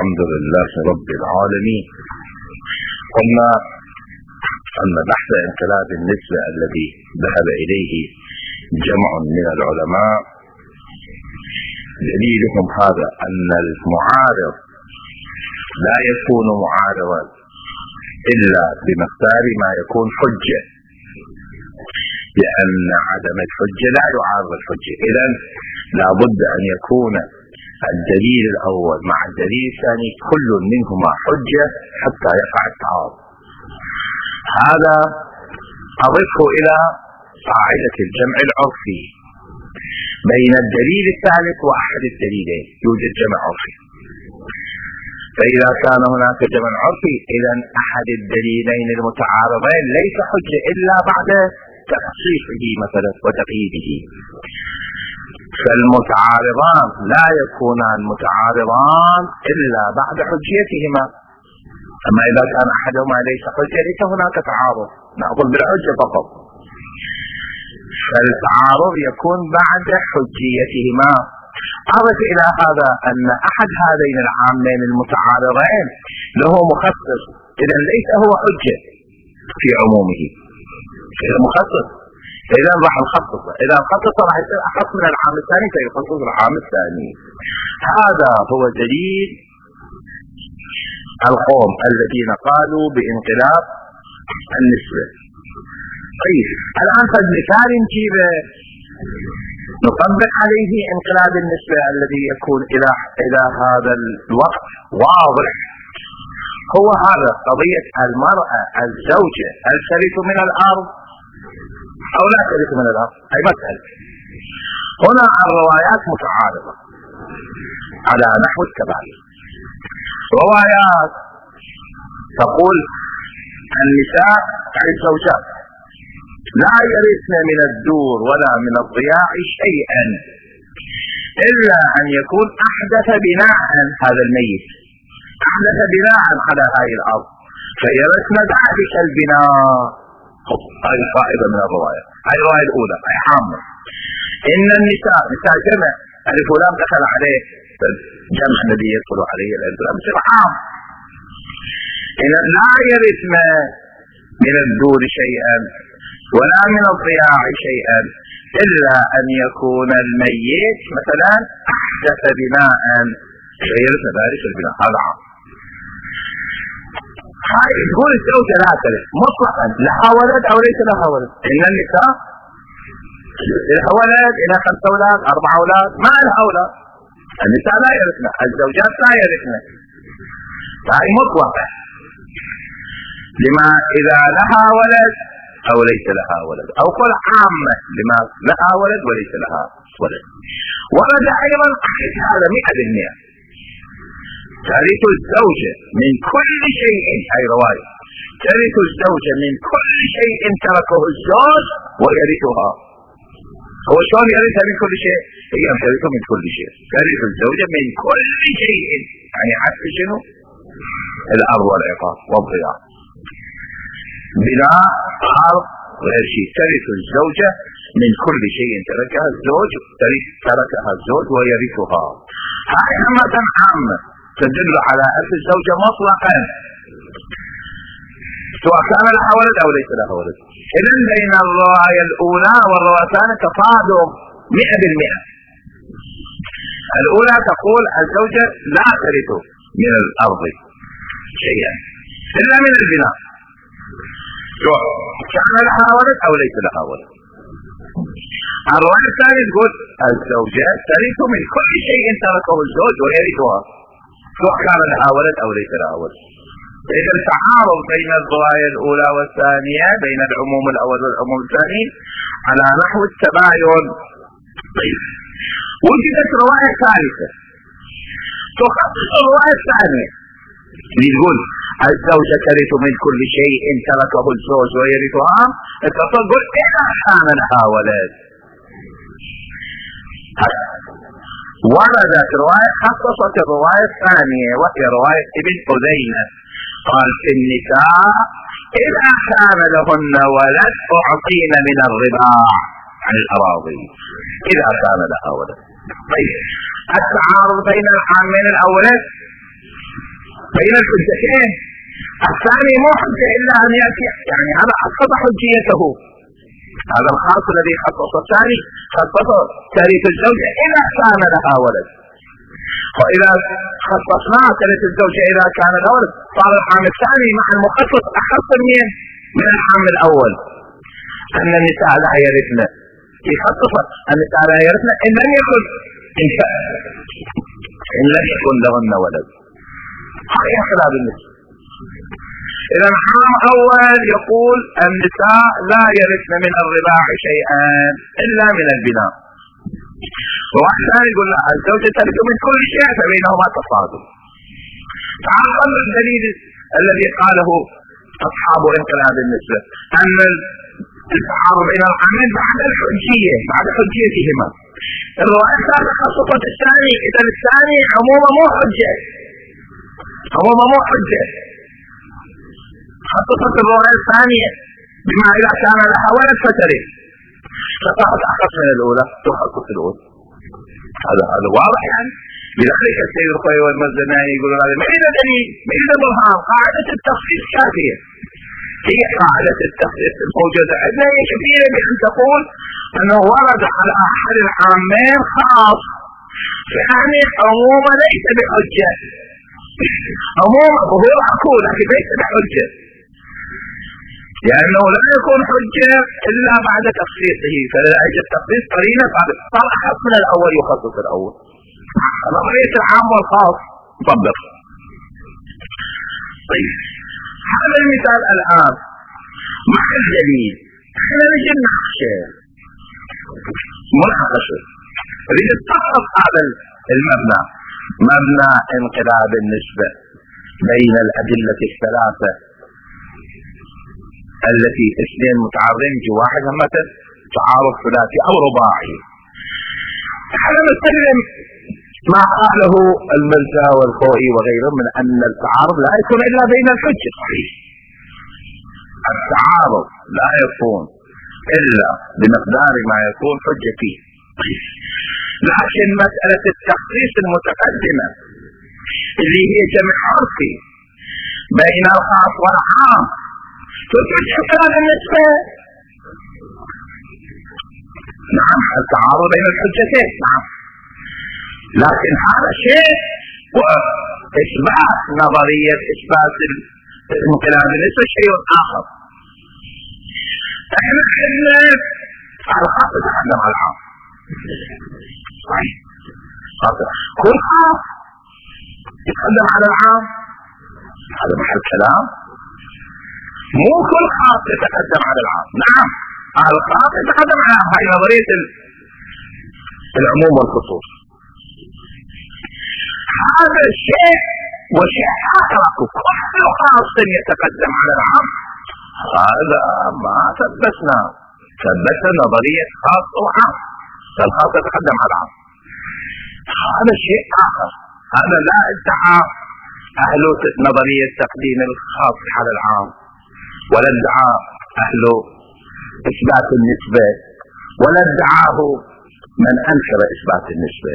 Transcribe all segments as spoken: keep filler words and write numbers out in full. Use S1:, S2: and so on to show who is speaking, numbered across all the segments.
S1: الحمد لله رب العالمين. قلنا أن بحث انقلاب النسبة الذي ذهب إليه جمع من العلماء دليلهم هذا أن المعارض لا يكون معارضا إلا بمقدار ما يكون حجة، لأن عدم الحجة لا يعارض الحجة. إذن لا بد أن يكون الدليل الأول مع الدليل الثاني كل منهما حجة حتى يقع التعارض. هذا أضفه إلى قاعدة الجمع العرفي بين الدليل الثالث وأحد الدليلين، يوجد جمع عرفي. فإذا كان هناك جمع عرفي إذن أحد الدليلين المتعارضين ليس حجة إلا بعد تخصيصه مثلا وتقييده. فالمتعارضان لا يكونان متعارضان إلا بعد حجيتهما. أما إذا كان أحدهما ليس حجة ليس هناك تعارض، نأخذ بالحجة فقط. فالتعارض يكون بعد حجيتهما. أضف إلى هذا أن أحد هذين العامين المتعارضين له مخصص، إذن ليس هو حجة في عمومه، إذا مخصص إذا راح نخصصه، إذا خصص راح يصير أخص من العام الثاني فيخصص العام الثاني. هذا هو دليل القوم الذين قالوا بانقلاب النسبة. طيب الآن قد مثال نجيبه نطبق عليه انقلاب النسبة الذي يكون إلى إلى هذا الوقت واضح. هو هذا قضية المرأة الزوجة هل ترث من الأرض أو لا ترث من الأرض؟ أي مسألة. هنا الروايات متعارضة على نحو التباين. روايات تقول النساء عن الزوجات لا يرثن من الدور ولا من الضياع شيئا إلا أن يكون أحدث بناء هذا الميت، أحدث بناء على هذه الأرض فيرثن ذلك البناء. هذه فائدة من الرواية. هذه الرواية الأولى أي عامة. إن النساء نساء جمع ألف ولام دخل عليه جمع الذي يدخل عليه الألف ولام بصير عام. إن لا يرثن من الدور شيئا ولا من الضياع شيئا إلا أن يكون الميت مثلا أحدث بناء فيرث ذلك البناء. هذا عام. هاي تقول الزوجة لا ترث مطلقا لها ولد أو ليس لها ولد. إن النساء لها ولد، إلى خمسة أولاد أربعة أولاد ما لها أولاد. النساء لا يرثن، الزوجات لا يرثن. هاي مطلقة لما إذا لها ولد أو ليس لها ولد، أو قل عامة لما لها ولد وليس لها ولد. ورد أيضا أحد هذا مئة بالمئة ترث الزوجة من كل شيء. أي رواية ترث الزوجة من كل شيء تركه الزوج ويرثها. هو شلون يرثها من كل شيء؟ هي ترثه من كل شيء. ترث الزوجة من كل شيء يعني عكس شنو؟ الأرض والعقار والضياع. بناء أرض غير شيء. ترث الزوجة من كل شيء تركها الزوج تركها الزوج ويرثها. هاي أمة عامة تدل على أن الزوجة مطلقا سواء كان لها ولد أو ليس لها ولد. إذن بين الرواية الأولى والرواية الثانية تصادم مئة بالمئة. الأولى تقول الزوجة لا ترث من الأرض شيئا إلا من البناء كان لها ولد أو ليس لها ولد. الرواية الثانية تقول الزوجة ترث من كل شيء تركه الزوج ويرثها سواء كان لها ولد أو ليس لها ولد. إذا التعارض بين الرواية الأولى والثانية بين العموم الأول والعموم الثاني على نحو التباين. طيب وجدت رواية ثالثة تخصص الرواية الثانية يقول الزوجة ترث من كل شيء تركه الزوج ويرثها. تقول إذا كان لها ولد. وردت رواية خصصت الرواية الثانية وهي رواية ابن خزيمة قال في النساء إذا كان لهن ولد أعطين من الرباع عن الأراضي إذا كان لها ولد. طيب التعارض بين العامين الأولين بين الحجتين. الثاني مو حجة إلا أن يأتي، يعني هذا أسقط حجيته، هذا الخاص الذي خصص. الثاني خصص تاريخ الزوجة إذا كان لها ولد، وإذا خصصناه تاريخ الزوجة إذا كان لها ولد صار الحامل الثاني مع المخصص أخص من من الحامل الأول، أن النساء لا يرثن، يخصص النساء لا يرثن إن لم يكن إن لم يكن لهن ولد. هذا خلاف النساء. إذا الحام أول يقول النساء لا يرثن من الرضاع شيئا إلا من البناء، وواحد ثاني يقول لا، الزوجة ترث من كل شيء فبينهما تصادم. تعال الدليل الذي قاله أصحاب انقلاب النسبة أن التعارض بين الحاملين بعد الحجية، بعد حجيتهما. الرواية الثالثة خصصت الثاني، إذا الثاني عموما مو حجة، عموما مو حجة، خصصت الرواية الثانية بما إذا كان لها ولد فترث، فصارت أخص من الأولى تخصص الأولى. هذا هذا واضح يعني. لذلك السيد الخوي والمزناني يقولون هذا ما إذا دليل، ما إذا برهان، قاعدة التخصيص كافية، هي قاعدة التخصيص الموجودة عندنا هي كثيرة بأن تقول أنه ورد على أحد العامين خاص، يعني عموما ليس بحجة، عموما هو معقول لكن ليس بحجة، لأنه لا يكون حجة إلا بعد تخصيصه. فلذلك التخصيص قرينة صار أحد من الأول يخصص الأول، نظرية العام والخاص طبق. طيب هذا المثال الآن مع الدليل احنا نجي نناقشه مناقشة لنستخلص هذا المبنى، مبنى انقلاب النسبة بين الأدلة الثلاثة التي اثنين متعارضين في واحد، مثلا تعارض ثلاثي أو رباعي. احنا نسلم ما قاله المرزا والخوئي وغيرهم من أن التعارض لا يكون إلا بين الحجة. صحيح، التعارض لا يكون إلا بمقدار ما يكون حجة فيه، لكن مسألة التخصيص المتقدمة اللي هي جمع عرفي بين الخاص والعام تثبت انقلاب النسبة. نعم، التعارض بين الحجتين، نعم، لكن هذا شيء وإثبات نظرية إثبات انقلاب النسبة شيء آخر. احنا عندنا الخاص يتقدم على العام، صحيح، كل خاص يتقدم على العام، هذا محل كلام. مو كل خاص يتقدم على العام، نعم الخاص يتقدم على العام، هاي نظرية العموم والخصوص. هذا الشيء وشيء آخر، كل خاص يتقدم على العام، هذا ما ثبتنا، ثبتنا نظرية خاص وعام، فالخاص يتقدم على العام، هذا شيء آخر. هذا لا ادعى أهل نظرية تقديم الخاص على العام، ولا ادعى أهل إثبات النسبة، ولا ادعاه من أنكر إثبات النسبة.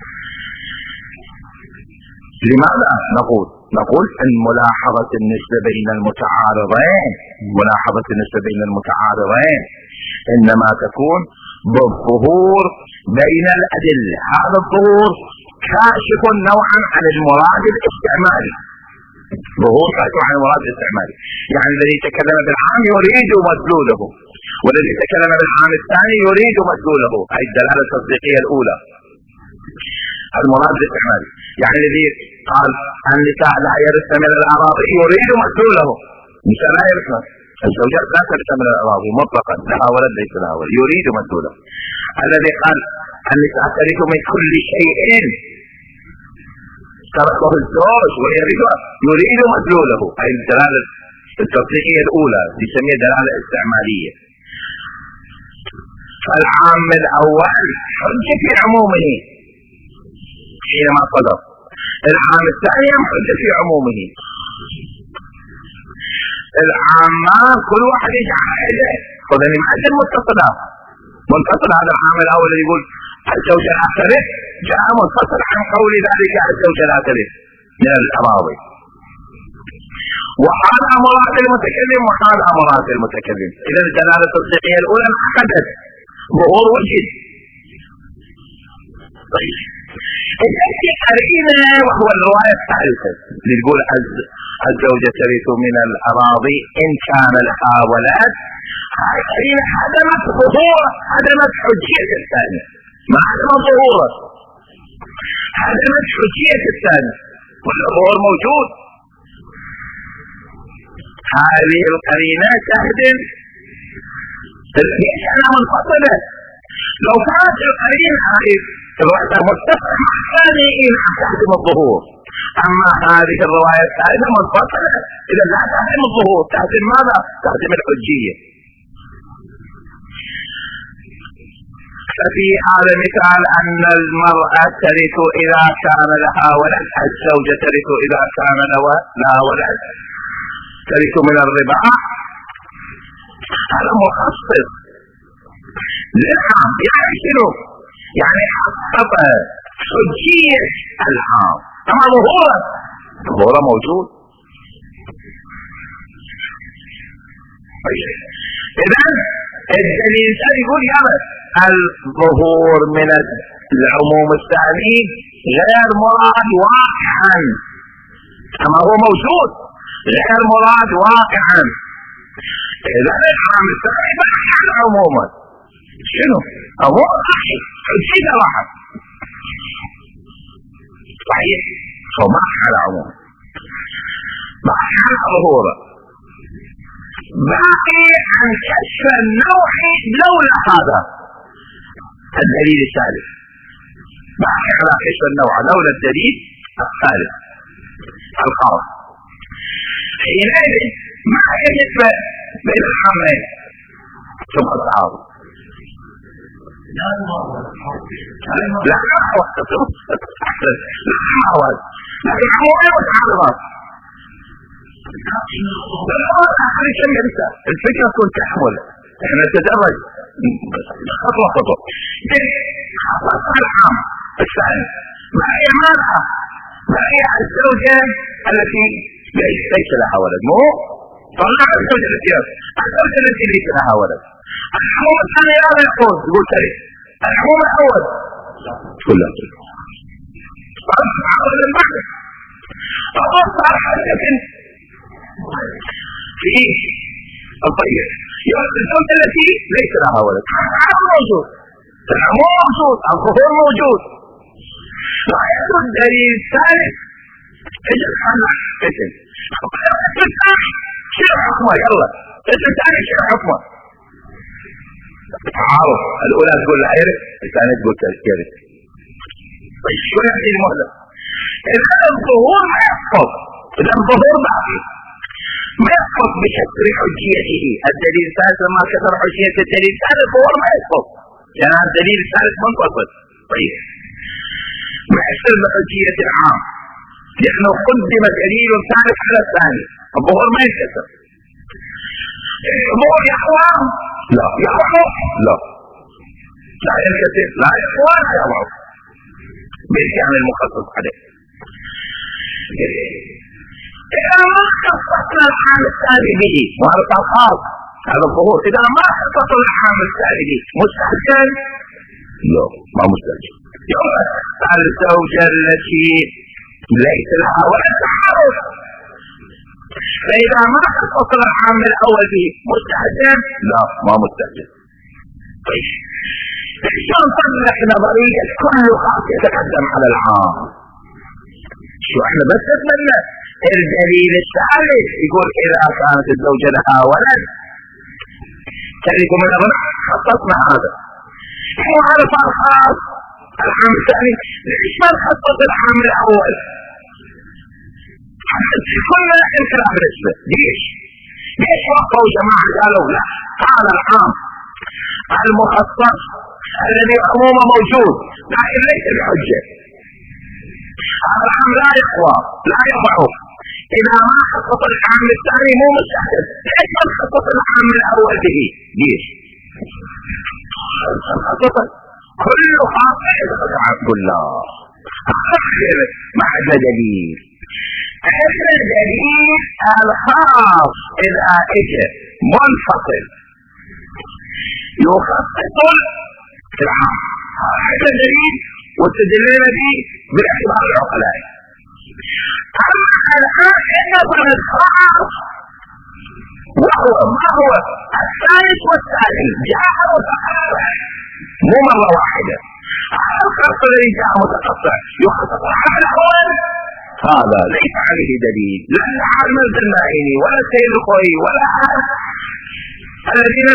S1: لماذا نقول نقول أن ملاحظة النسبة بين المتعارضين، ملاحظة النسبة بين المتعارضين إنما تكون بالظهور بين الأدلة. هذا الظهور كاشف نوعا عن المراد الاستعمالي، ظهور كاشف عن المراد الاستعمالي، يعني الذي تكلم بالعام يريد مدلوله، والذي تكلم بالعام الثاني يريد مدلوله، أي الدلالة التصديقية الأولى المراد الاستعمالي. يعني الذي قال النساء لا يرثن من الأراضي يريد مدلوله، النساء لا يرثن، الزوجات لا ترثن من الأراضي مطلقا، لها ولد ليس لها ولد، يريد مدلوله. الذي قال النساء ترث من كل شيء تركه الزوج ويريد يريد مدلوله، أي الدلالة التصديقية الأولى يسميها دلالة استعمالية. فالعام الأول حجة في عمومه حينما صدر، العام الثاني حجة في عمومه. العامان كل واحد يجعل حجة، خذني معجل متصلة منفصل. هذا العام الأول اللي يقول الزوجة لا ترث جاء منفصل عن قول ذلك الزوجة لا ترث من الأراضي، وحال مراد المتكلم وحال مراد المتكلم. إذا الدلالة التصديقية الأولى انعقدت ظهور وجد. طيب التي قرينا وهو الرواية الثالثة اللي تقول الزوجة ترث من الأراضي إن كان لها ولد. هذه قرينة عدمت ظهور عدمت حجية الثانية، ما عدم ظهوره، عدمت حجية الثانية والظهور موجود. هذه القرينة تهدم ليش منفصلة. لو كانت القرينة هذه متفق مع الثانيين تهدم الظهور، أما هذه الرواية الثالثة منفصلة، إذا لا تهدم الظهور، تهدم ماذا؟ تهدم الحجية. ففي هذا مثال أن المرأة ترث إذا كان لها ولد، الزوجة ترث إذا كان لها ولد، ترث من الربا. هذا مخصص للعام، يعني شنو؟ يعني حقق حجية العام، أما ظهوره ظهوره موجود. إذن الدليل يقول يلا الظهور من العموم الثاني غير مراد واقعا، أما هو موجود غير مراد واقعا. إذا العام الثاني بحث عن عموما شنو؟ عموم صحيح حجية واحد صحيح، هو ما على عموم ما على ظهوره، باقي عن كشف النوع لولا هذا الدليل الثالث، باقي على كشف النوع لولا الدليل الثالث القاضي. حينئذ ما هي النسبة بين الحاملين ثم التعارض؟ لا لا معوض، لكن عموما متعارضات. الفكرة تكون تحمل، احنا نتدرج خطوة خطوة. خطوة العام الثاني ما هي مالها؟ ما هي الزوجة التي ليس لها ولد؟ مو طلع الزوجة التي الزوجة التي ليس لها ولد. الحكومة الثانية هذا يقول يقول تاريخ الحكومة الأول تقول لا صارت معاول المعنى أقول صارت لكن في الطيب يقول الزوجة التي ليس لها ولد العام موجود، العموم موجود، الظهور موجود. رأيت الدليل الثالث اجل حنا اجل شيء حكمة يلا اجل ثاني شيء حكمة تعارض. الأولى تقول لا يرث، الثانية تقول يرث. طيب شو يعني المهلة؟ إذا الظهور ما يحفظ، إذا الظهور باقي ما يحفظ بكسر حجيته. الدليل الثالث لما كسر حجية الدليل الثالث الظهور ما يحفظ، يعني الدليل الثالث منفصل. طيب ما يحصل بحجية العام لأنه قدم دليل ثالث على الثاني، الظهور ما ينكسر. الظهور يقوى لا يضعف لا لا ينكسر لا يقوى لا يضعف بالكامل يعني المخصص عليه. إذا ما خصصنا الحال الثاني به وهذا الخاص هذا الظهور، إذا ما خصصنا الحال الثاني به مستحسن لا ما مستحسن. يوم الزوجة التي ليس لها ولا تعارض، فإذا ما خصصنا الحامل الأول به مستحسن لا ما مستحسن. طيب شلون نطلع نظرية كل خاص يتقدم على العام؟ شو احنا بس نتمنى الدليل الثالث يقول إذا كانت الزوجة لها ولد ترث من الربع، خصصنا هذا. هو هذا صار خاص الحامل الثاني، ليش ما نخصص الحامل الأول؟ كلنا انكر بالنسبة ليش؟ ليش وقفوا جماعة قالوا لا؟ قال العام المخصص الذي عموما موجود لكن ليس بحجة، هذا العام لا يقوى لا يضعف. إذا ما خصص العام الثاني مو مستحسن، ليش ما خصص العام الأول به؟ ليش؟ خصص كل خاص يدخل عن كل ما عدا دليل احنا دليل الخاص اذا اجى منفصل يخصص العام، هذا دليل واستدلنا به بالاعتبار العقلائي. اما الان عندنا الخاص وهو ما هو الثالث والثالث جاء متقطع مو مرة واحدة. هذا الخاص الذي جاء متقطع يخصص العام الاول، هذا ليس عليه دليل لا العالم الزنائي ولا السيد الخوي ولا الذين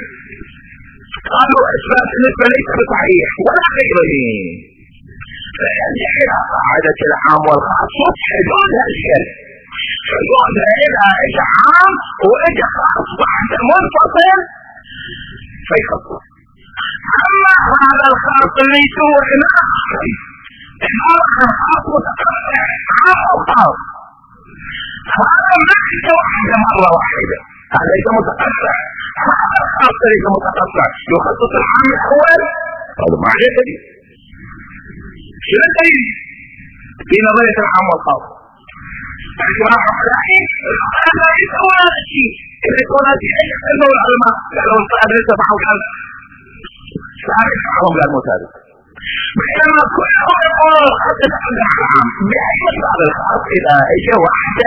S1: قالوا اثبات النسبة ليس بصحيح ولا غيره. فيرجع الى قاعدة العام والخاص حدود هالشيء، حدود الى اجى عام واجى خاص بعد منفصل فيخصص. اما هذا الخاص اللي هو عبارة عن خاص متقطع عام وخاص، هذا ما واحدة مرة واحدة، هذا ليس متقطع. هذا الخاص ليس متقطع يخصص العام الاول، هذا ما عليه دليل. شنو الدليل في نظرية العام والخاص؟ اعتبار عقلائي هذا ليس ولا شيء. اذا يكون هذه اي انه العلماء قالوا القائد ليس معه العلم تعرف معهم قال متابع، بينما كلهم يقولون الخاص يتقدم على العام. باي مصدر الخاص اذا اجى واحدة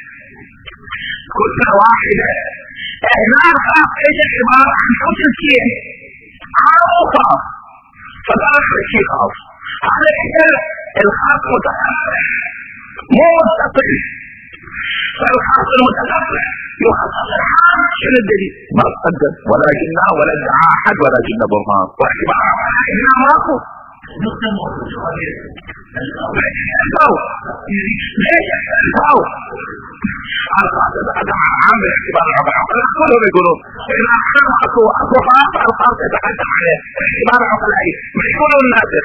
S1: كل واحدة هنا الخاص اجى عبارة عن حكم شيء عام وخاص، فدرك شيء خاص. هذا الحجر الخاص متقطع مو متصل، فالخاص المتقطع يخصص العام. شنو الدليل؟ ما تقدم ولا جنة ولا ادعى احد ولا جنة برهان واعتبار هنا ماكو. ليش الفاو الخاص يتقدم على العام باعتبار العقلاء؟ كلهم يقولون اذا كان اكو اكو خاص الخاص يتقدم عليه باعتبار العقلاء، ما يقولون الناسخ.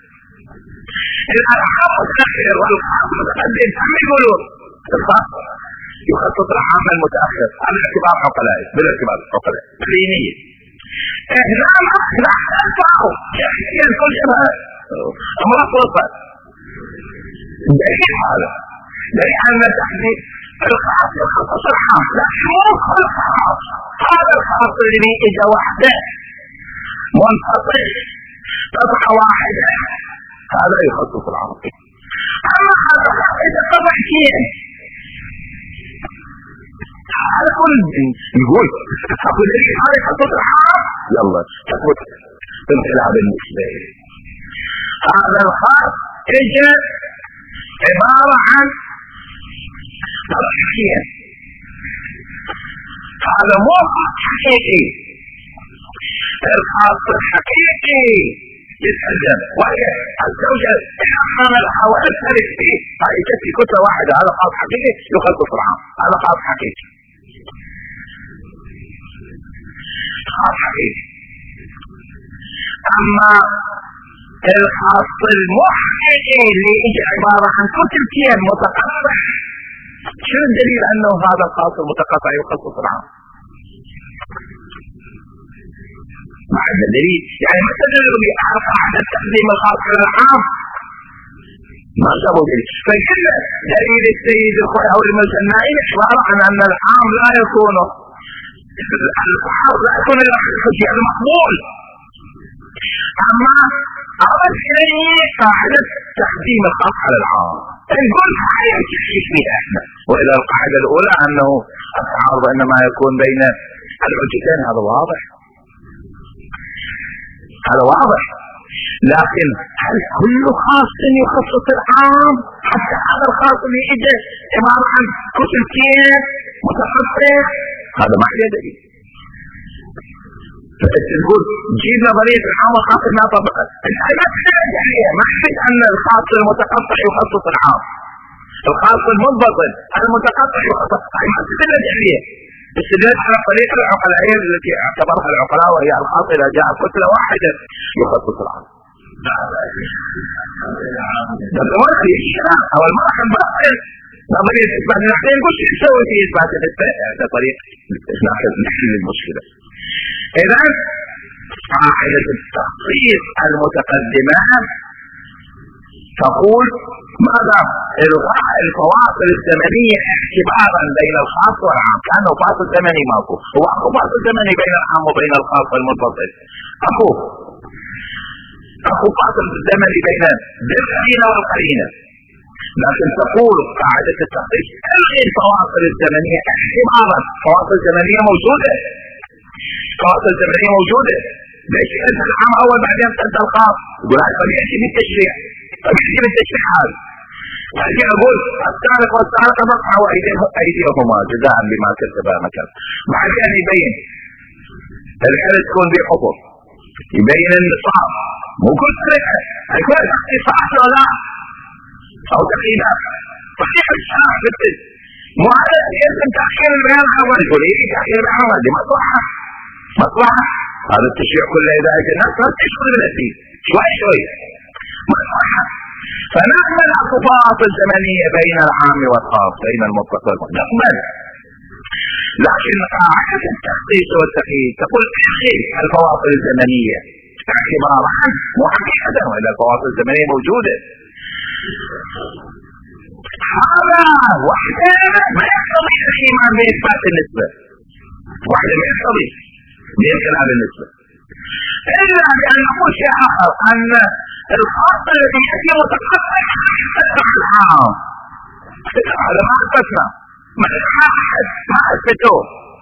S1: العام متأخر والخاص متقدم، هم يقولون الخاص يخصص العام المتأخر على اعتبار عقلائي بالاعتبار العقلائي كلينية. هنا ما لا تنفعوا يعني كل شيء امراض وصل دليل هذا دليل ان التحديد الخاص يخصص العام، لكن مو الخاص. هذا الخاص اللي اجى وحده منفصل طبعة واحدة هذا يخصص العام. اما هذا الخاص اذا طبع شيء هذا كل يقول اقول لي هذا يخصص العام يلا تثبت انقلاب النسبة. هذا الخاص اجى عبارة عن طبعية، هذا مو خاص حقيقي. الخاص الحقيقي يتقدم وهي الزوجة حملها وأثرت فيه، هذه في كتلة واحدة. هذا خاص حقيقي يخصص العام، هذا خاص حقيقي خاص حقيقي. أما الخاص المحققي اللي يجي عبارة عن كتلتين متقطع، شو الدليل أنه هذا الخاص المتقطع يخصص العام؟ ما عندنا دليل، يعني ما تدلوا بأعرف على تقديم الخاص على العام، ما جابوا دليل. فكل دليل السيد الخوي أو المجنائي عبارة عن أن العام لا يكون الخاص لا يكون الحجة المقبول. أما أول شيء قاعدة تقديم الخاص على العام نقول هاي التحقيق فيها احنا، وإلى القاعدة الأولى أنه التعارض إنما يكون بين الحجتين، هذا واضح هذا واضح. لكن هل كل خاص يخصص العام؟ حتى هذا الخاص اللي اجى عبارة عن كتلتين متقطع هذا ما عليه دليل. تقول جيب نظرية العام والخاص ما طبقت، ما تحتاج عليها، ما تحتاج أن الخاص المتقطع يخصص العام، الخاص المنفصل المتقطع يخصص، ما تحتاج عليها. استدلت على طريقة العقلائية التي اعتبرها العقلاء وهي الخاص إذا جاء كتلة واحدة يخصص العام. هذا في الشرع أو المرحب باطل نظرية إثبات النحن نقول شو يسوي في إثبات النسبة؟ هذا طريق نحل المشكلة. إذا قاعدة التخصيص المتقدمة تقول ماذا الغاء الفواصل الزمنية اعتبارا بين الخاص والعام، كأنه فاصل زمني ماكو، هو اكو فاصل زمني بين العام وبين الخاص والمنفصل، اكو اكو فاصل زمني بين القرينة والقرينة، لكن تقول قاعدة التخصيص الغي الفواصل الزمنية اعتبارا، فواصل زمنية موجودة، فواصل زمنية موجودة، ليش انت العام اول بعدين انت الخاص؟ يقول هاي طبيعتي بالتشريع، طبيعتي بالتشريع هذا. لكن اقول السارق والسارقة مقطعوا ايديهما جزاء بما كسبا نكالا، بعدين يبين الحالة تكون بحفظ، يبين النصاب، مو كل سرقة، يكون تخصيص صح ولا لا؟ او تقييدات صحيح الشرع بالتالي مو هذا يلزم تأخير البيان اول، يقول ايه تأخير البيان اول دي مصلحة مصلحة، هذا التشريع كله اذا اجى الناس لا تشغل بالاسيس شوي شوي مصلحة. فنعمل فواصل زمنية بين العام والخاص بين المتصل نقبل، لكن قاعدة التخصيص والتقييد تقول اخي الفواصل الزمنية اعتبارا مو حقيقة، والا الفواصل الزمنية موجودة. هذا وحده ما يقتضي الايمان باثبات النسبة، وحده ما يقتضي بانقلاب النسبة، الا بان نقول شيء اخر، ان الخاص الذي ياتي متقطع يتبع العام، هذا ما اثبتنا، ما ما اثبتوه.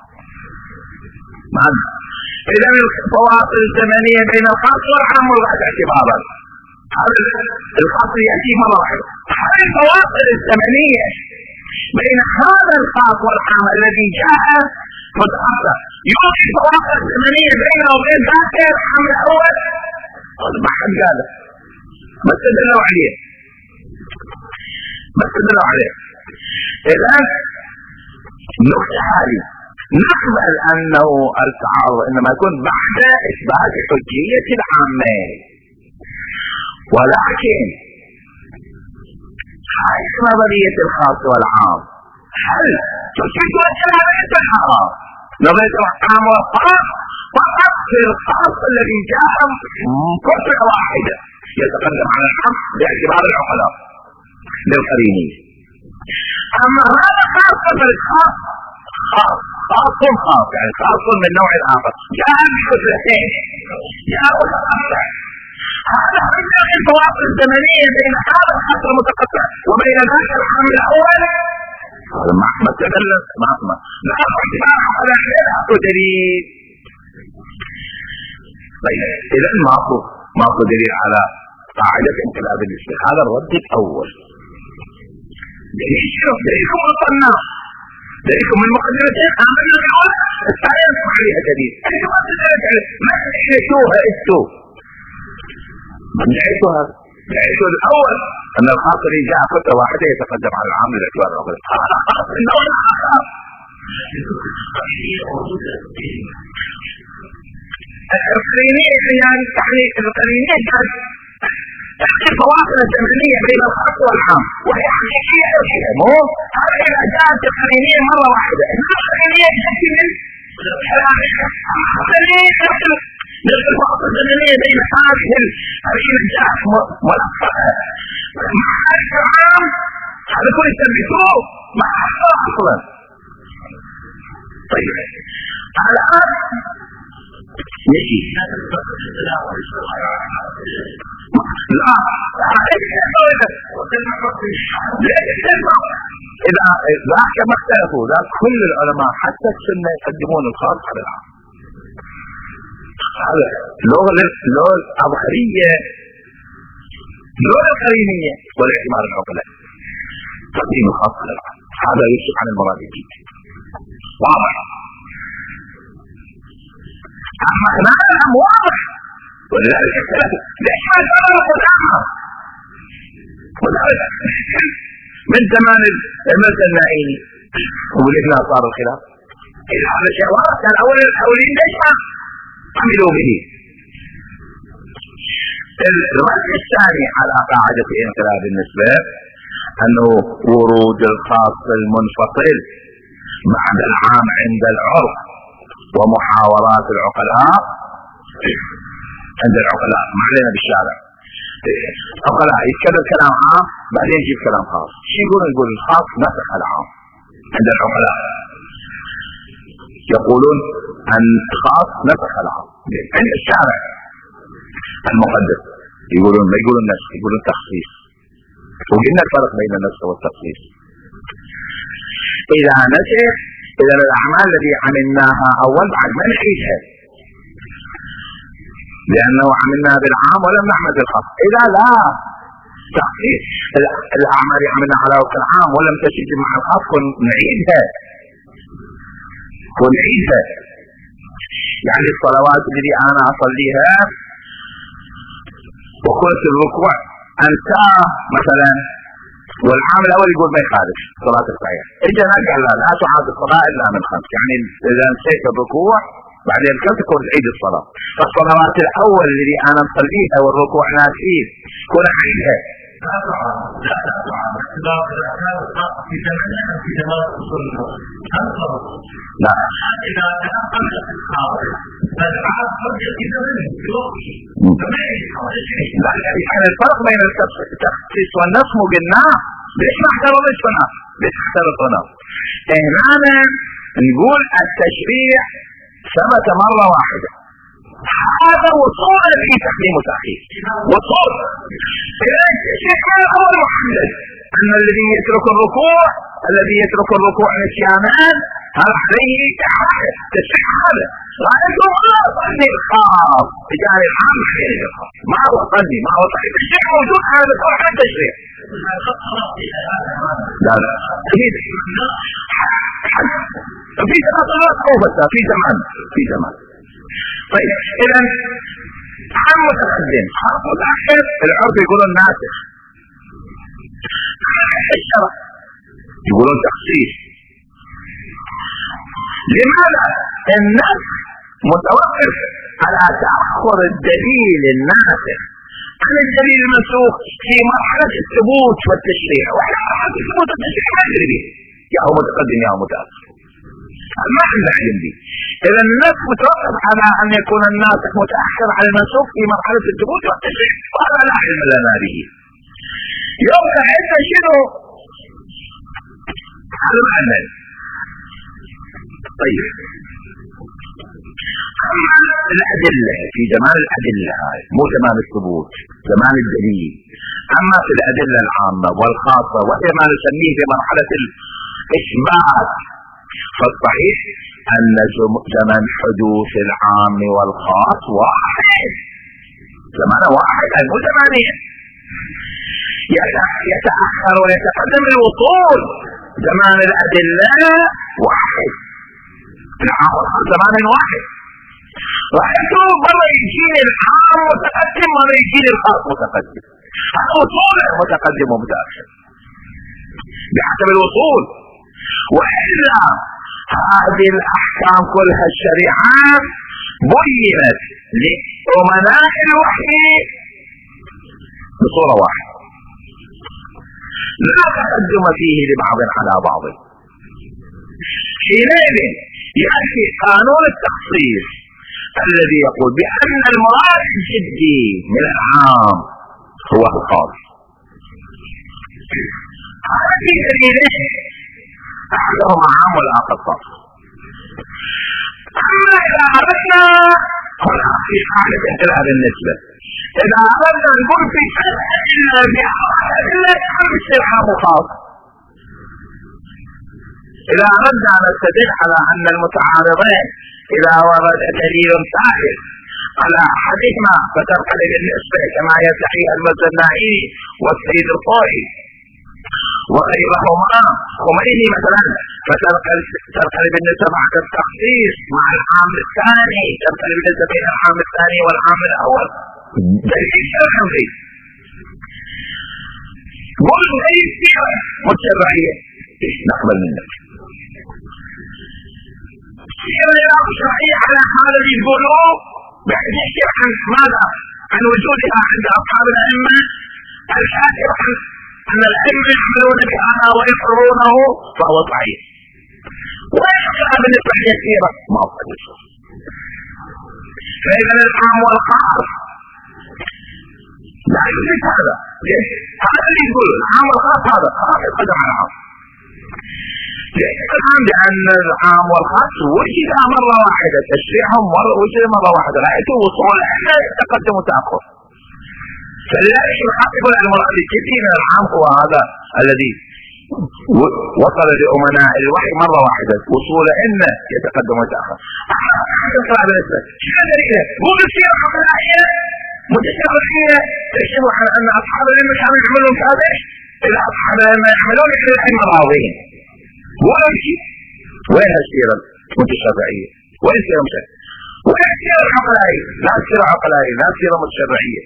S1: اذا الفواصل الزمنية بين الخاص والعام والبعد اعتبارا، هذا الخاص يأتي مرة واحدة. هذه الفواصل الزمنية بين هذا الخاص والعام الذي جاء متأخر يوجد فواصل زمنية بينه وبين ذاك العام الأول، هذا ما حد قاله، ما استدلوا عليه ما استدلوا عليه. الآن النقطة هذه نقبل أنه التعارض إنما يكون بعد إثبات حجية العامة، ولكن هاي نظرية الخاص والعام هل تثبت وجهالة الحرام؟ نظرية العام والخاص فقط في الخاص الذي جاء قطعة واحدة يتقدم على العام باعتبار العقلاء للقرينين. أما هذا خاص فالخاص خاص خاص خاص يعني خاص من نوع آخر جاء بكثرتين جاء متقطع، هذا عندنا الفواصل الزمنية بين هذا الخاص المتقطع وبين ذاك العام الأول، هذا ما ما تدلل ما ما لا اعتبار على غير دليل. طيب إذا ماكو ماكو دليل على قاعدة انقلاب النسبة، هذا الرد الأول. دليل شنو؟ دليلكم وصلنا دليلكم من مقدمتين آمنا بالأول الثانية نسمع عليها دليل، أنتم ما تدلت عليه ما تحيشوها انتوا من دعيتها دعيتوا الأول أن الخاص اللي جاء فترة واحدة يتقدم على العام باعتبار الأول، هذا خاص النوع الآخر. القرينية يعني تحليل القرينية كانت تحكي الفواصل الزمنية بين الخاص والعام، وهي حقيقية أشياء مو هذا إذا جاءت القرينية مرة واحدة، القرينية تأتي من القرينية نفس الفواصل الزمنية بين هذه القرينة جاءت ملفقة مع العام، هذا كل يثبتوه مع الحصر أصلا. طيب الآن نجي لا إذا ذاك ما اختلفوا ذاك كل العلماء حتى السنة يقدمون الخاص على العام، هذا لغة لغة الأبخرية لغة القرينية والاعتماد العقلاء تقديم الخاص على العام، هذا يشرح عن المراد الجديد واضح. أما هذا واضح ولذلك اختلفوا ليش ما زال القدامى وذلك من زمان الملك النائيني وبالإثناء صار الخلاف. إذا هذا شيء واضح كان أول الأولين ليش ما عملوا به. الرد الثاني على قاعدة انقلاب النسبة أنه ورود الخاص المنفصل بعد العام عند العرف ومحاورات العقلاء عند العقلاء ما علينا بالشارع عقلاء يتكلم كلام عام بعدين يجيب كلام خاص. شو يقول؟ يقول الخاص نسخ العام عند العقلاء، يقولون أن الخاص نسخ العام. عند الشارع المقدس يقولون ما يقولون نسخ، يقولون تخصيص. وقلنا الفرق بين النسخ والتخصيص. إذا نسخ إذا الأعمال التي عملناها أول بعد ما نعيدها، لأنه عملنا بالعام ولم نعمل بالخاص. إذا لا تخصيص الأعمال اللي عملنا على وقت العام ولم تشد مع الخاص ونعيدها ونعيدها. يعني الصلوات التي أنا أصليها وكنت الركوع أنسى مثلا، والعام الأول يقول ما يخالف صلاة الصحيح، إذا قال لا لا تعاد الصلاة إلا من خمس. يعني إذا نسيت الركوع بعدين كم تكون عيد الصلاة. فالصلوات الأول اللي أنا مصليها والركوع ناسيه كون عيدها.
S2: لا تعاد لا تعاد لا تعاد في زمننا في زمان الصلاة.
S1: لا
S2: إذا تأخرت الحاضر فالعاد فرجة في زمنه في وقته.
S1: يعني الفرق بين التخصيص والنسخ قلناه ليش ما احترمتنا؟ ليش احترمتنا؟ هنا نقول التشريع ثبت مرة واحدة، هذا وصول في تقديم وتأخير. وصول إذا التشريع أول محدد أن الذي يترك الركوع الذي يترك الركوع نسيانا هذا عليه إعادة. تشريع هذا رأيته ما ظني الخاص رجال العام خير الخاص، ما هو ظني ما هو صحيح. الشيء موجود هذا طبعا عن تشريع. لا لا في ثلاث أو بس في زمان في زمان. طيب إذا عام متقدم عام متأخر العرف يقولون ناسخ، الشرع يقولون تخصيص. لماذا؟ النسخ متوقف على تأخر الدليل الناسخ عن الدليل المنسوخ في مرحلة الثبوت والتشريع، وإحنا مرحلة الثبوت والتشريع ما ندري به يا هو متقدم يا هو متأخر، ما عندنا علم به. إذا النسخ متوقف على أن يكون الناسخ متأخر على المنسوخ في مرحلة الثبوت والتشريع، وهذا لا علم لنا به. يبقى عند شنو؟ هذا معنى. طيب أما الأدلة في زمان الأدلة هاي مو زمان الثبوت، زمان الدليل. أما في الأدلة العامة والخاصة وهي ما نسميه في مرحلة الإثبات، فالصحيح أن زمن حدوث العام والخاص واحد، زمان واحد مو زمانين، يتأخر ويتقدم الوصول. زمان الأدلة واحد، العام زمان واحد. رأيته مرة يجيني العام متقدم مرة يجيني الخاص متقدم، هذا وصول متقدم ومتأخر بحسب الوصول. وإلا هذه الأحكام كلها الشريعة بينت لأمناء الوحي بصورة واحدة، لا تقدم فيه لبعض على بعض. حينئذ يأتي قانون التخصيص الذي يقول بأن المراد الجدي من العام هو الخاص. هذه دليلين، أحدهما عام والآخر خاص. أما إذا أردنا هنا في حالة اختلاف النسبة، إذا أردنا نقول في شرع إلا بأدلة خمس العام خاص، إذا أردنا أن نستدل على أن المتعارضين إذا ورد دليل ثابت على أحدهما فتنقلب النسبة كما يدعي المزنائي والسيد الطائي وغيرهما خميني مثلا، فتنقلب النسبة بعد التخصيص مع العام الثاني، تنقلب النسبة بين العام الثاني والعام الأول. دليل شرعي قل غير سيرة متشرعية نقبل منك سيرة شرعية على هذا اللي يقولوا بحيث يحكي عن ماذا؟ عن وجودها عند أصحاب الأئمة، الحاكم عن أن الأئمة يحملون بهذا ويقرونه فهو ضعيف. ويحكى بالنسبة للسيرة ما هو ضعيف. فإذا العام والخاص لا يثبت هذا. ليش؟ هذا اللي يقول العام والخاص، هذا خلاص يقدم على العام. ليش العام؟ لأن العام والخاص وجد مرة واحدة، تشريعهم مرة وجد مرة واحدة، رأيته وصول إحنا تقدم وتأخر. فلا يحقق المراد الجدي من العام هو هذا الذي وصل لأمناء الوحي مرة واحدة، وصول إن يتقدم ويتأخر. هذا الاسم شو دليله؟ مو بتصير عقلائية متشرعية تشبه على أن أصحاب العلم كانوا يعملون كذا، إلا أصحاب العلم يعملون مثل العلم راضين. ولا شيء. وين السيرة المتشرعية؟ وين السيرة المتشرعية؟ وين السيرة العقلائية؟ لا السيرة عقلائية، لا السيرة متشرعية.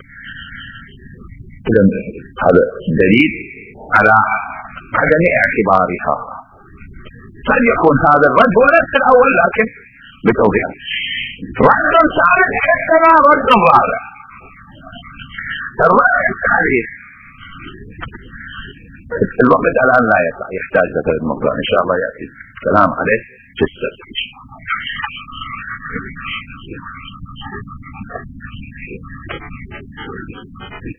S1: هذا دليل على عدم اعتبارها. قد يكون هذا الرد هو نفس الأول لكن بتوضيح. رد ثالث حسنا رد رابع. الرد الثالث الوقت الآن لا يحتاج هذا الموضوع، إن شاء الله يأتي الكلام عليه في السبت.